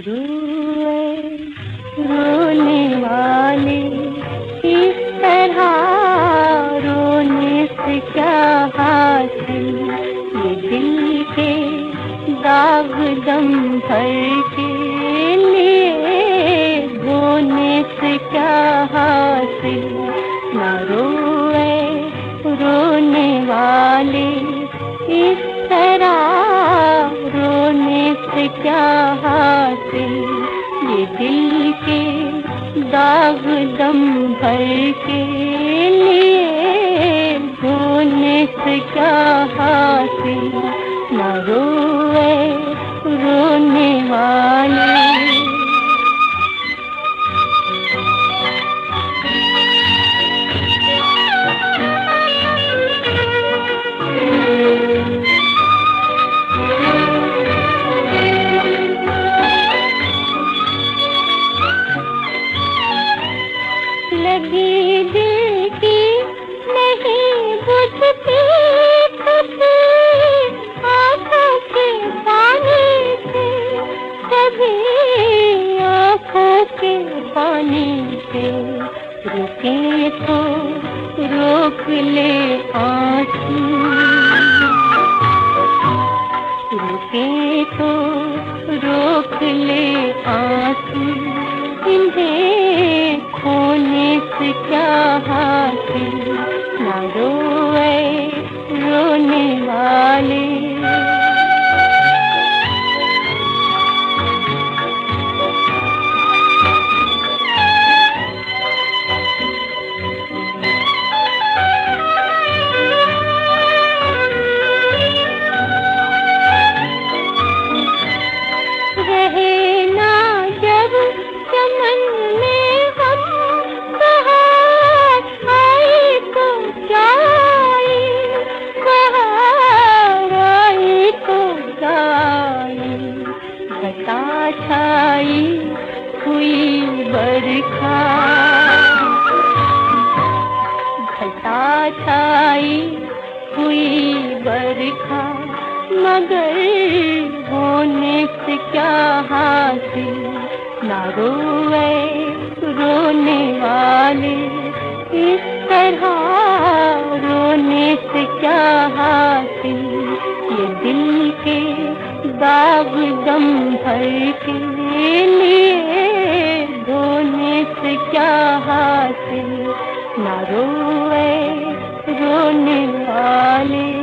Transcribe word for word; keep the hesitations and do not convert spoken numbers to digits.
रोए रोने वाले इस तरह रोने से क्या हासिल, ये दिल के दाग दम भर के लिए रोने से क्या हासिल। ना रोए रोने वाले इस तरह रोने से क्या हासिल, ये दिल के दाग दम भर के लिए रोने से क्या हासिल। ना रोए रोने वाले। लगी दिल की नहीं बुझती कभी आँखों के पानी से, कभी आँखों के पानी से। रुके तो रोक ले आँसू, रुके तो रोक ले आँसू, इन्हें खोने से क्या हासिल। ना रोए रोने वाले। रहे ना जब चमन में हम बहार आई तो क्या आई, बहार आई तो क्या आई। घटा छाई हुई बरखा, घटा छाई हुई बरखा, मगर होने से क्या हासिल। ना रोए रोने वाले इस तरह रोने से क्या हासिल, ये दिल के दाग दम भर के लिए रोने से क्या हासिल। ना रोए रोने वाले।